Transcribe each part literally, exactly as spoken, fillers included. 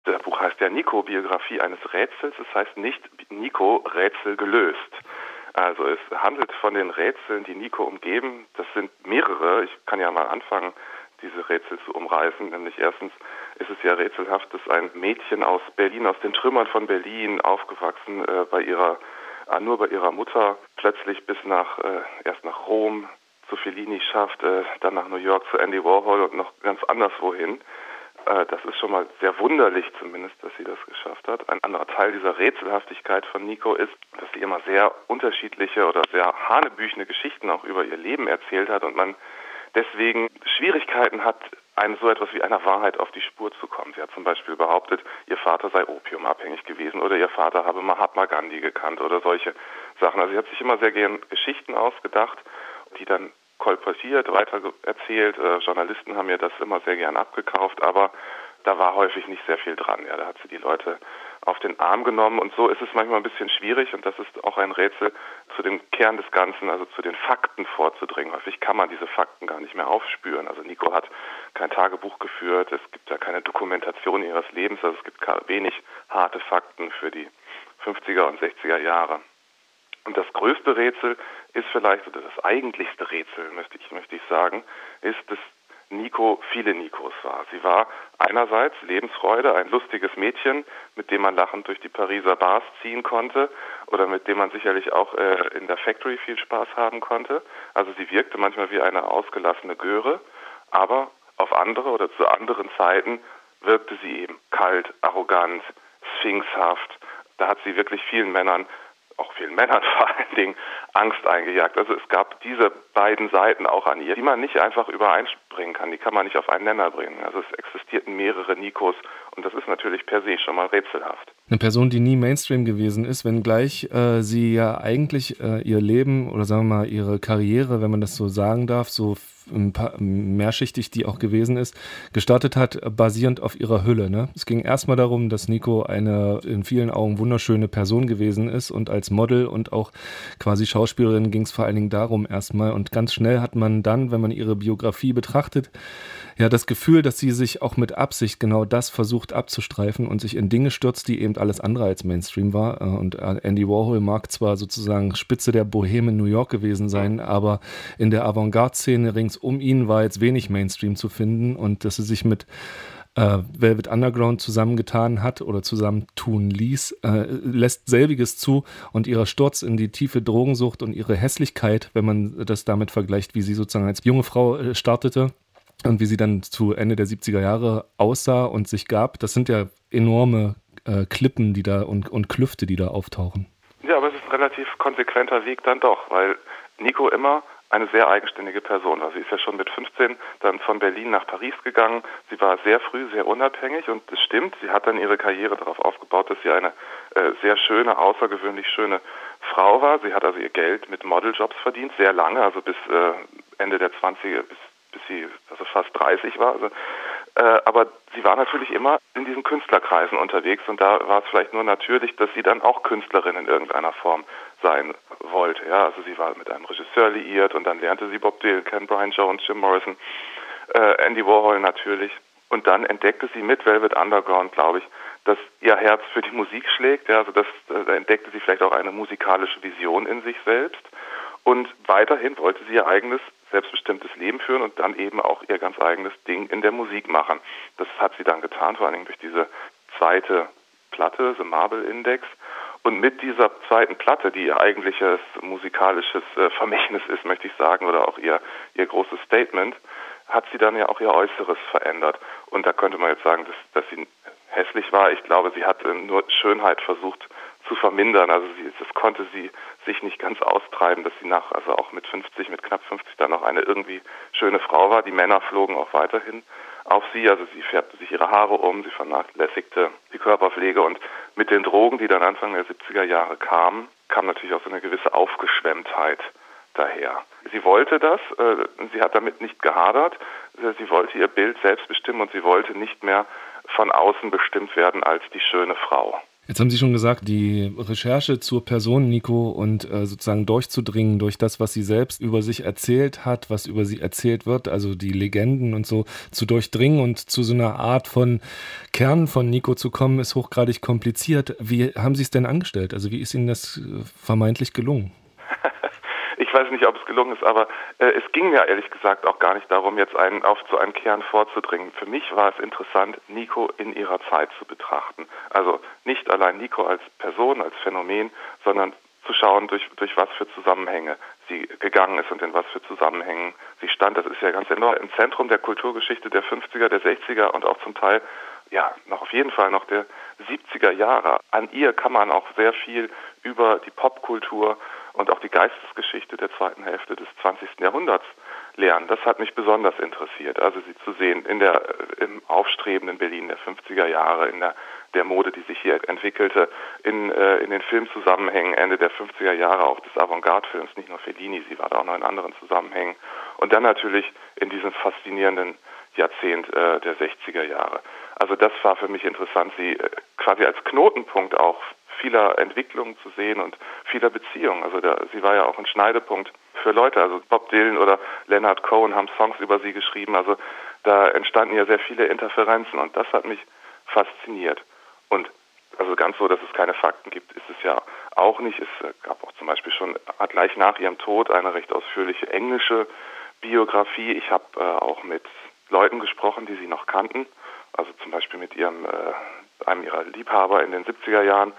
Das Buch heißt ja Nico, Biografie eines Rätsels. Es heißt nicht Nico, Rätsel gelöst. Also es handelt von den Rätseln, die Nico umgeben. Das sind mehrere. Ich kann ja mal anfangen, diese Rätsel zu umreißen. Nämlich erstens ist es ja rätselhaft, dass ein Mädchen aus Berlin, aus den Trümmern von Berlin, aufgewachsen äh, bei ihrer, äh, nur bei ihrer Mutter, plötzlich bis nach, äh, erst nach Rom zu Fellini schafft, äh, dann nach New York zu Andy Warhol und noch ganz anderswohin. Das ist schon mal sehr wunderlich zumindest, dass sie das geschafft hat. Ein anderer Teil dieser Rätselhaftigkeit von Nico ist, dass sie immer sehr unterschiedliche oder sehr hanebüchene Geschichten auch über ihr Leben erzählt hat und man deswegen Schwierigkeiten hat, einem so etwas wie einer Wahrheit auf die Spur zu kommen. Sie hat zum Beispiel behauptet, ihr Vater sei opiumabhängig gewesen oder ihr Vater habe Mahatma Gandhi gekannt oder solche Sachen. Also sie hat sich immer sehr gern Geschichten ausgedacht, die dann kolportiert, weiter erzählt. Äh, Journalisten haben mir das immer sehr gern abgekauft, aber da war häufig nicht sehr viel dran. Ja, da hat sie die Leute auf den Arm genommen und so ist es manchmal ein bisschen schwierig und das ist auch ein Rätsel, zu dem Kern des Ganzen, also zu den Fakten vorzudringen. Häufig kann man diese Fakten gar nicht mehr aufspüren. Also Nico hat kein Tagebuch geführt, es gibt ja keine Dokumentation ihres Lebens, also es gibt wenig harte Fakten für die fünfziger und sechziger Jahre. Und das größte Rätsel ist vielleicht, oder das eigentlichste Rätsel, möchte ich, möchte ich sagen, ist, dass Nico viele Nikos war. Sie war einerseits Lebensfreude, ein lustiges Mädchen, mit dem man lachend durch die Pariser Bars ziehen konnte oder mit dem man sicherlich auch äh, in der Factory viel Spaß haben konnte. Also sie wirkte manchmal wie eine ausgelassene Göre, aber auf andere oder zu anderen Zeiten wirkte sie eben kalt, arrogant, sphinxhaft. Da hat sie wirklich vielen Männern auch vielen Männern vor allen Dingen Angst eingejagt. Also es gab diese beiden Seiten auch an ihr, die man nicht einfach übereinbringen kann, die kann man nicht auf einen Nenner bringen. Also es existierten mehrere Nikos und das ist natürlich per se schon mal rätselhaft. Eine Person, die nie Mainstream gewesen ist, wenngleich äh, sie ja eigentlich äh, ihr Leben oder sagen wir mal ihre Karriere, wenn man das so sagen darf, so ein paar, mehrschichtig die auch gewesen ist, gestartet hat, basierend auf ihrer Hülle. Ne? Es ging erstmal darum, dass Nico eine in vielen Augen wunderschöne Person gewesen ist und als Model und auch quasi Schauspielerin ging es vor allen Dingen darum erstmal und ganz schnell hat man dann, wenn man ihre Biografie betrachtet, ja das Gefühl, dass sie sich auch mit Absicht genau das versucht abzustreifen und sich in Dinge stürzt, die eben alles andere als Mainstream war. Und Andy Warhol mag zwar sozusagen Spitze der Boheme in New York gewesen sein, aber in der Avantgarde-Szene rings um ihn war jetzt wenig Mainstream zu finden und dass sie sich mit äh, Velvet Underground zusammengetan hat oder zusammentun ließ, äh, lässt selbiges zu und ihrer Sturz in die tiefe Drogensucht und ihre Hässlichkeit, wenn man das damit vergleicht, wie sie sozusagen als junge Frau äh, startete und wie sie dann zu Ende der siebziger Jahre aussah und sich gab, das sind ja enorme äh, Klippen, die da und, und Klüfte, die da auftauchen. Ja, aber es ist ein relativ konsequenter Weg dann doch, weil Nico immer eine sehr eigenständige Person war. Sie ist ja schon mit fünfzehn dann von Berlin nach Paris gegangen. Sie war sehr früh sehr unabhängig und es stimmt, sie hat dann ihre Karriere darauf aufgebaut, dass sie eine äh, sehr schöne, außergewöhnlich schöne Frau war. Sie hat also ihr Geld mit Modeljobs verdient, sehr lange, also bis äh, Ende der zwanziger, bis, bis sie also fast dreißig war. Also, äh, aber sie war natürlich immer in diesen Künstlerkreisen unterwegs und da war es vielleicht nur natürlich, dass sie dann auch Künstlerin in irgendeiner Form sein wollte. Ja, also sie war mit einem Regisseur liiert und dann lernte sie Bob Dylan kennen, Brian Jones, Jim Morrison, äh, Andy Warhol natürlich. Und dann entdeckte sie mit Velvet Underground, glaube ich, dass ihr Herz für die Musik schlägt. Ja, also das, da entdeckte sie vielleicht auch eine musikalische Vision in sich selbst. Und weiterhin wollte sie ihr eigenes, selbstbestimmtes Leben führen und dann eben auch ihr ganz eigenes Ding in der Musik machen. Das hat sie dann getan, vor allen Dingen durch diese zweite Platte, The Marble Index. Und mit dieser zweiten Platte, die ihr eigentliches musikalisches äh, Vermächtnis ist, möchte ich sagen, oder auch ihr, ihr großes Statement, hat sie dann ja auch ihr Äußeres verändert. Und da könnte man jetzt sagen, dass, dass sie hässlich war. Ich glaube, sie hat äh, nur Schönheit versucht zu vermindern. Also sie, das konnte sie sich nicht ganz austreiben, dass sie nach, also auch mit fünfzig, mit knapp fünfzig dann noch eine irgendwie schöne Frau war. Die Männer flogen auch weiterhin auf sie, also sie färbte sich ihre Haare um, sie vernachlässigte die Körperpflege und mit den Drogen, die dann Anfang der siebziger Jahre kamen, kam natürlich auch so eine gewisse Aufgeschwemmtheit daher. Sie wollte das, äh, sie hat damit nicht gehadert, sie wollte ihr Bild selbst bestimmen und sie wollte nicht mehr von außen bestimmt werden als die schöne Frau. Jetzt haben Sie schon gesagt, die Recherche zur Person Nico und äh, sozusagen durchzudringen durch das, was sie selbst über sich erzählt hat, was über sie erzählt wird, also die Legenden und so, zu durchdringen und zu so einer Art von Kern von Nico zu kommen, ist hochgradig kompliziert. Wie haben Sie es denn angestellt? Also wie ist Ihnen das äh, vermeintlich gelungen? Ich weiß nicht, ob es gelungen ist, aber äh, es ging mir ehrlich gesagt auch gar nicht darum, jetzt einen, auf so einen Kern vorzudringen. Für mich war es interessant, Nico in ihrer Zeit zu betrachten. Also nicht allein Nico als Person, als Phänomen, sondern zu schauen, durch, durch was für Zusammenhänge sie gegangen ist und in was für Zusammenhängen sie stand. Das ist ja ganz enorm im Zentrum der Kulturgeschichte der fünfziger, der sechziger und auch zum Teil, ja, noch auf jeden Fall noch der siebziger Jahre. An ihr kann man auch sehr viel über die Popkultur und auch die Geistesgeschichte der zweiten Hälfte des zwanzigsten Jahrhunderts lernen. Das hat mich besonders interessiert, also sie zu sehen in der, im aufstrebenden Berlin der fünfziger Jahre, in der, der Mode, die sich hier entwickelte, in, äh, in den Filmzusammenhängen Ende der fünfziger Jahre, auch des Avantgarde-Films, nicht nur Fellini, sie war da auch noch in anderen Zusammenhängen. Und dann natürlich in diesem faszinierenden Jahrzehnt äh, der sechziger Jahre. Also das war für mich interessant, sie äh, quasi als Knotenpunkt auch vieler Entwicklungen zu sehen und vieler Beziehungen. Also da, sie war ja auch ein Schneidepunkt für Leute. Also Bob Dylan oder Leonard Cohen haben Songs über sie geschrieben. Also da entstanden ja sehr viele Interferenzen und das hat mich fasziniert. Und also ganz so, dass es keine Fakten gibt, ist es ja auch nicht. Es gab auch zum Beispiel schon gleich nach ihrem Tod eine recht ausführliche englische Biografie. Ich habe äh, auch mit Leuten gesprochen, die sie noch kannten. Also zum Beispiel mit ihrem, äh, einem ihrer Liebhaber in den siebziger Jahren.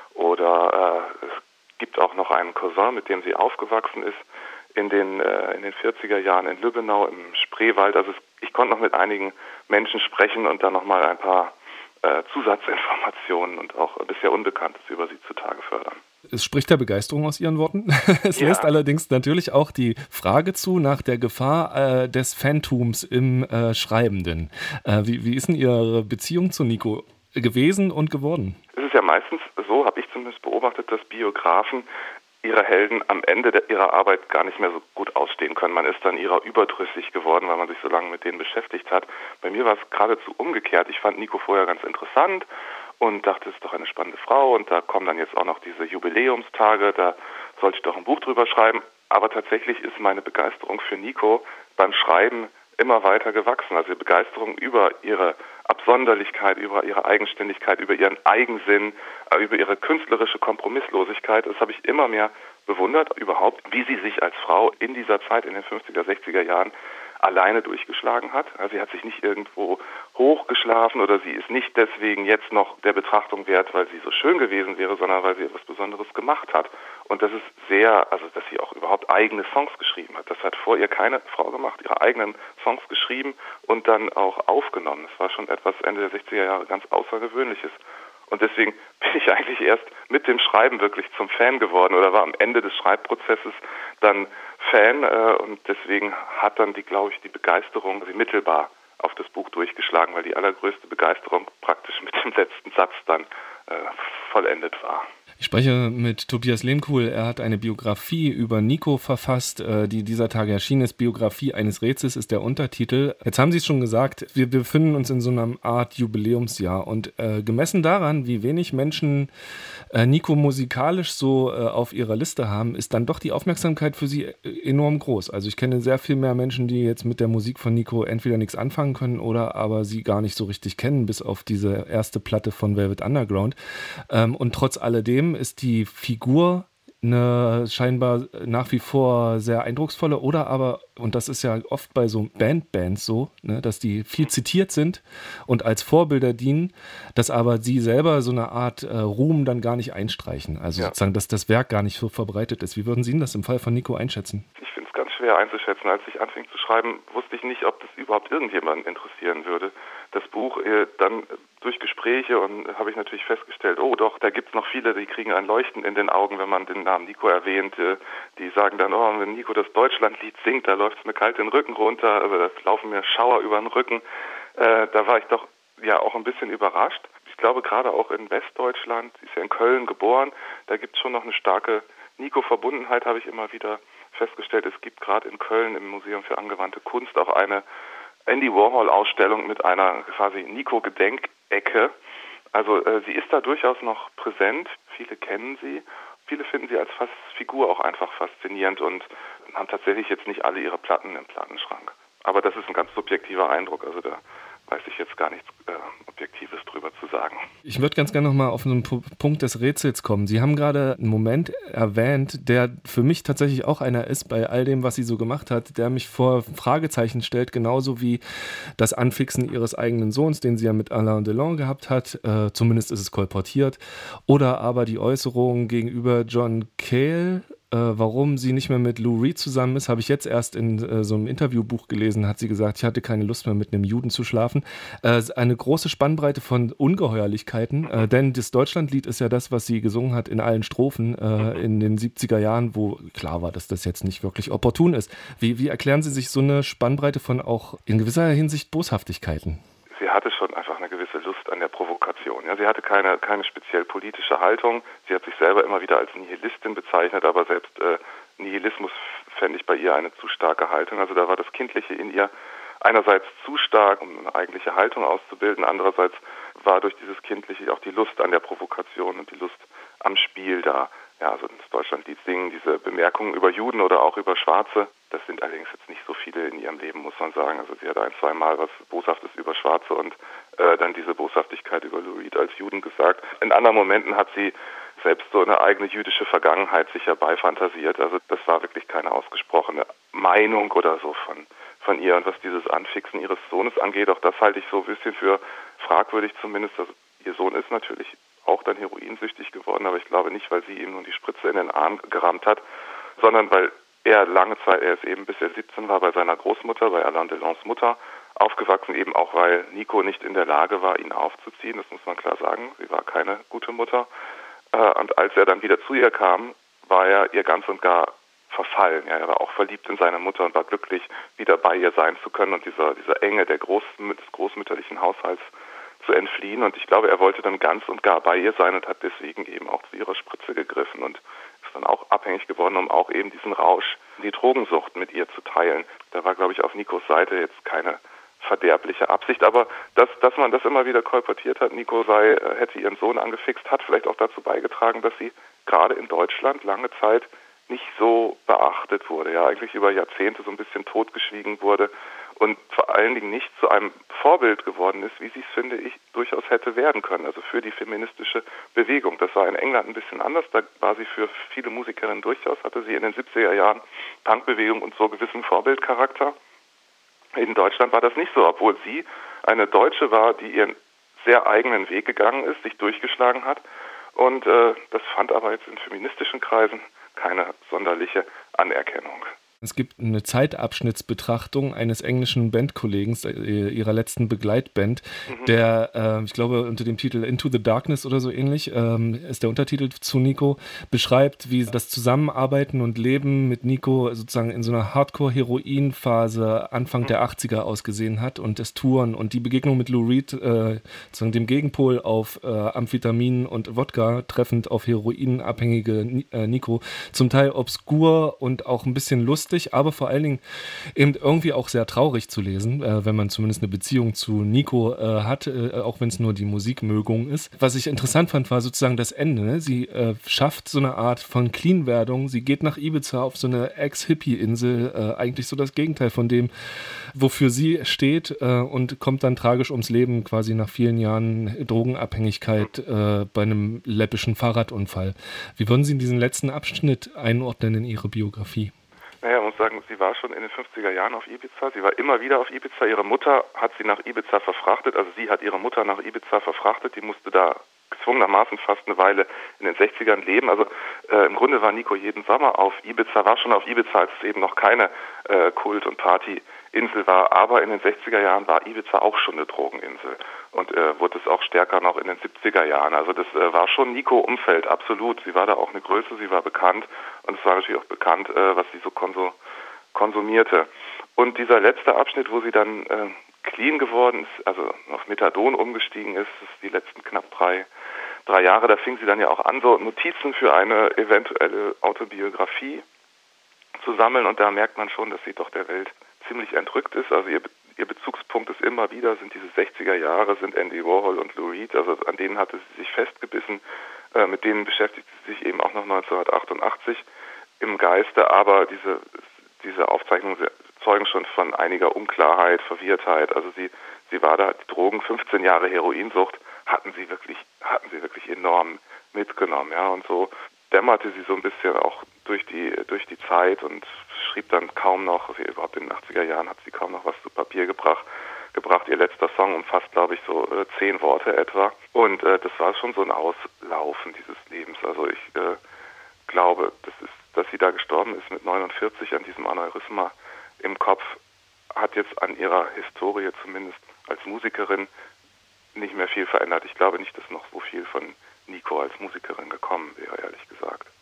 Oder äh, es gibt auch noch einen Cousin, mit dem sie aufgewachsen ist, in den, äh, in den vierziger Jahren in Lübbenau im Spreewald. Also es, ich konnte noch mit einigen Menschen sprechen und dann nochmal ein paar äh, Zusatzinformationen und auch bisher Unbekanntes über sie zutage fördern. Es spricht der Begeisterung aus Ihren Worten. Es Ja. lässt allerdings natürlich auch die Frage zu nach der Gefahr äh, des Phantoms im äh, Schreibenden. Äh, wie, wie ist denn Ihre Beziehung zu Nico gewesen und geworden? Es ist ja meistens so, habe ich zumindest beobachtet, dass Biografen ihre Helden am Ende der, ihrer Arbeit gar nicht mehr so gut ausstehen können. Man ist dann ihrer überdrüssig geworden, weil man sich so lange mit denen beschäftigt hat. Bei mir war es geradezu umgekehrt. Ich fand Nico vorher ganz interessant und dachte, es ist doch eine spannende Frau und da kommen dann jetzt auch noch diese Jubiläumstage, da sollte ich doch ein Buch drüber schreiben. Aber tatsächlich ist meine Begeisterung für Nico beim Schreiben immer weiter gewachsen. Also die Begeisterung über ihre Absonderlichkeit, über ihre Eigenständigkeit, über ihren Eigensinn, über ihre künstlerische Kompromisslosigkeit, das habe ich immer mehr bewundert, überhaupt, wie sie sich als Frau in dieser Zeit, in den fünfziger, sechziger Jahren, alleine durchgeschlagen hat. Also sie hat sich nicht irgendwo hochgeschlafen oder sie ist nicht deswegen jetzt noch der Betrachtung wert, weil sie so schön gewesen wäre, sondern weil sie etwas Besonderes gemacht hat. Und das ist sehr, also dass sie auch überhaupt eigene Songs geschrieben hat. Das hat vor ihr keine Frau gemacht, ihre eigenen Songs geschrieben und dann auch aufgenommen. Das war schon etwas Ende der sechziger Jahre ganz Außergewöhnliches. Und deswegen bin ich eigentlich erst mit dem Schreiben wirklich zum Fan geworden oder war am Ende des Schreibprozesses dann Fan äh, und deswegen hat dann die, glaube ich, die Begeisterung sie mittelbar auf das Buch durchgeschlagen, weil die allergrößte Begeisterung praktisch mit dem letzten Satz dann äh, vollendet war. Ich spreche mit Tobias Lehmkuhl. Er hat eine Biografie über Nico verfasst, die dieser Tage erschienen ist. Biografie eines Rätsels ist der Untertitel. Jetzt haben Sie es schon gesagt, wir befinden uns in so einer Art Jubiläumsjahr und äh, gemessen daran, wie wenig Menschen äh, Nico musikalisch so äh, auf ihrer Liste haben, ist dann doch die Aufmerksamkeit für sie enorm groß. Also ich kenne sehr viel mehr Menschen, die jetzt mit der Musik von Nico entweder nichts anfangen können oder aber sie gar nicht so richtig kennen, bis auf diese erste Platte von Velvet Underground. Ähm, und trotz alledem ist die Figur eine scheinbar nach wie vor sehr eindrucksvolle oder aber, und das ist ja oft bei so Bandbands so, ne, dass die viel zitiert sind und als Vorbilder dienen, dass aber sie selber so eine Art äh, Ruhm dann gar nicht einstreichen. Also ja. Sozusagen, dass das Werk gar nicht so verbreitet ist. Wie würden Sie das im Fall von Nico einschätzen? Ich finde es ganz schwer einzuschätzen. Als ich anfing zu schreiben, wusste ich nicht, ob das überhaupt irgendjemanden interessieren würde. Das Buch äh, dann durch Gespräche und habe ich natürlich festgestellt, oh doch, da gibt es noch viele, die kriegen ein Leuchten in den Augen, wenn man den Namen Nico erwähnt. Äh, die sagen dann, oh, wenn Nico das Deutschlandlied singt, da läuft es mir kalt den Rücken runter, also da laufen mir Schauer über den Rücken. Äh, da war ich doch ja auch ein bisschen überrascht. Ich glaube, gerade auch in Westdeutschland, sie ist ja in Köln geboren, da gibt es schon noch eine starke Nico-Verbundenheit, habe ich immer wieder festgestellt. Es gibt gerade in Köln im Museum für angewandte Kunst auch eine Andy Warhol-Ausstellung mit einer quasi Nico-Gedenkecke. Also äh, sie ist da durchaus noch präsent, viele kennen sie, viele finden sie als Fas- Figur auch einfach faszinierend und haben tatsächlich jetzt nicht alle ihre Platten im Plattenschrank. Aber das ist ein ganz subjektiver Eindruck, also da weiß ich jetzt gar nichts äh, Objektives drüber zu sagen. Ich würde ganz gerne nochmal auf einen P- Punkt des Rätsels kommen. Sie haben gerade einen Moment erwähnt, der für mich tatsächlich auch einer ist, bei all dem, was sie so gemacht hat, der mich vor Fragezeichen stellt, genauso wie das Anfixen ihres eigenen Sohns, den sie ja mit Alain Delon gehabt hat, äh, zumindest ist es kolportiert, oder aber die Äußerung gegenüber John Cale, äh, warum sie nicht mehr mit Lou Reed zusammen ist, habe ich jetzt erst in äh, so einem Interviewbuch gelesen, hat sie gesagt, ich hatte keine Lust mehr mit einem Juden zu schlafen. Äh, eine große Spannbreite von Ungeheuerlichkeiten, äh, denn das Deutschlandlied ist ja das, was sie gesungen hat in allen Strophen äh, in den siebziger Jahren, wo klar war, dass das jetzt nicht wirklich opportun ist. Wie, wie erklären Sie sich so eine Spannbreite von auch in gewisser Hinsicht Boshaftigkeiten? Sie hatte schon einfach eine gewisse Lust an der Provokation. Ja, sie hatte keine, keine speziell politische Haltung. Sie hat sich selber immer wieder als Nihilistin bezeichnet, aber selbst äh, Nihilismus fände ich bei ihr eine zu starke Haltung. Also da war das Kindliche in ihr einerseits zu stark, um eine eigentliche Haltung auszubilden, andererseits war durch dieses Kindliche auch die Lust an der Provokation und die Lust am Spiel da. Ja, also das Deutschlandlied singen, diese Bemerkungen über Juden oder auch über Schwarze, das sind allerdings jetzt nicht so viele in ihrem Leben, muss man sagen. Also sie hat ein, zwei Mal was Boshaftes über Schwarze und äh, dann diese Boshaftigkeit über Lou Reed als Juden gesagt. In anderen Momenten hat sie selbst so eine eigene jüdische Vergangenheit sich herbeifantasiert. Also das war wirklich keine ausgesprochene Meinung oder so von, von ihr. Und was dieses Anfixen ihres Sohnes angeht, auch das halte ich so ein bisschen für fragwürdig zumindest. Also ihr Sohn ist natürlich auch dann heroinsüchtig geworden, aber ich glaube nicht, weil sie ihm nun die Spritze in den Arm gerammt hat, sondern weil er lange Zeit, er ist eben bis er siebzehn war, bei seiner Großmutter, bei Alain Delons Mutter, aufgewachsen, eben auch weil Nico nicht in der Lage war, ihn aufzuziehen, das muss man klar sagen, sie war keine gute Mutter. Und als er dann wieder zu ihr kam, war er ihr ganz und gar verfallen. Ja, er war auch verliebt in seine Mutter und war glücklich, wieder bei ihr sein zu können und dieser, dieser Enge der Groß, des großmütterlichen Haushalts zu entfliehen. Und ich glaube, er wollte dann ganz und gar bei ihr sein und hat deswegen eben auch zu ihrer Spritze gegriffen und ist dann auch abhängig geworden, um auch eben diesen Rausch, die Drogensucht mit ihr zu teilen. Da war, glaube ich, auf Nikos Seite jetzt keine verderbliche Absicht, aber dass, dass man das immer wieder kolportiert hat, Nico sei, hätte ihren Sohn angefixt, hat vielleicht auch dazu beigetragen, dass sie gerade in Deutschland lange Zeit nicht so beachtet wurde, ja, eigentlich über Jahrzehnte so ein bisschen totgeschwiegen wurde und vor allen Dingen nicht zu einem Vorbild geworden ist, wie sie es, finde ich, durchaus hätte werden können, also für die feministische Bewegung. Das war in England ein bisschen anders, da war sie für viele Musikerinnen durchaus, hatte sie in den siebziger Jahren Punkbewegung und so gewissen Vorbildcharakter. In Deutschland war das nicht so, obwohl sie eine Deutsche war, die ihren sehr eigenen Weg gegangen ist, sich durchgeschlagen hat. Und äh, das fand aber jetzt in feministischen Kreisen keine sonderliche Anerkennung. Es gibt eine Zeitabschnittsbetrachtung eines englischen Bandkollegen, ihrer letzten Begleitband, mhm. der, äh, ich glaube, unter dem Titel Into the Darkness oder so ähnlich, ähm, ist der Untertitel zu Nico, beschreibt, wie das Zusammenarbeiten und Leben mit Nico sozusagen in so einer Hardcore-Heroin-Phase Anfang mhm. der achtziger ausgesehen hat und das Touren und die Begegnung mit Lou Reed, äh, sozusagen dem Gegenpol auf äh, Amphetamin und Wodka, treffend auf heroinabhängige äh, Nico, zum Teil obskur und auch ein bisschen lustig, aber vor allen Dingen eben irgendwie auch sehr traurig zu lesen, äh, wenn man zumindest eine Beziehung zu Nico äh, hat, äh, auch wenn es nur die Musikmögung ist. Was ich interessant fand, war sozusagen das Ende. Ne? Sie äh, schafft so eine Art von Clean-Werdung. Sie geht nach Ibiza auf so eine Ex-Hippie-Insel, äh, eigentlich so das Gegenteil von dem, wofür sie steht, äh, und kommt dann tragisch ums Leben, quasi nach vielen Jahren Drogenabhängigkeit äh, bei einem läppischen Fahrradunfall. Wie würden Sie diesen letzten Abschnitt einordnen in Ihre Biografie? Naja, man muss sagen, sie war schon in den fünfziger Jahren auf Ibiza. Sie war immer wieder auf Ibiza. Ihre Mutter hat sie nach Ibiza verfrachtet. Also sie hat ihre Mutter nach Ibiza verfrachtet. Die musste da gezwungenermaßen fast eine Weile in den sechzigern leben. Also äh, im Grunde war Nico jeden Sommer auf Ibiza, war schon auf Ibiza, als es eben noch keine äh, Kult- und Partyinsel war. Aber in den sechziger Jahren war Ibiza auch schon eine Drogeninsel. Und äh, wurde es auch stärker noch in den siebziger Jahren. Also das äh, war schon Nico-Umfeld, absolut. Sie war da auch eine Größe, sie war bekannt. Und es war natürlich auch bekannt, äh, was sie so konso- konsumierte. Und dieser letzte Abschnitt, wo sie dann äh, clean geworden ist, also auf Methadon umgestiegen ist, das ist die letzten knapp drei, drei Jahre, da fing sie dann ja auch an, so Notizen für eine eventuelle Autobiografie zu sammeln. Und da merkt man schon, dass sie doch der Welt ziemlich entrückt ist. Also ihr, ihr Bezugspunkt ist immer wieder, sind diese sechziger Jahre, sind Andy Warhol und Lou Reed, also an denen hatte sie sich festgebissen, äh, mit denen beschäftigt sie sich eben auch noch neunzehnhundertachtundachtzig im Geiste, aber diese, diese Aufzeichnungen zeugen schon von einiger Unklarheit, Verwirrtheit, also sie, sie war da, die Drogen, fünfzehn Jahre Heroinsucht, hatten sie wirklich, hatten sie wirklich enorm mitgenommen, ja, und so dämmerte sie so ein bisschen auch durch die durch die Zeit und schrieb dann kaum noch, also überhaupt in den achtziger Jahren hat sie kaum noch was zu Papier gebracht. gebracht. Ihr letzter Song umfasst, glaube ich, so äh, zehn Worte etwa. Und äh, das war schon so ein Auslaufen dieses Lebens. Also ich äh, glaube, das ist, dass sie da gestorben ist mit neunundvierzig an diesem Aneurysma im Kopf, hat jetzt an ihrer Historie zumindest als Musikerin nicht mehr viel verändert. Ich glaube nicht, dass noch so viel von Nico als Musikerin gekommen wäre, ehrlich gesagt.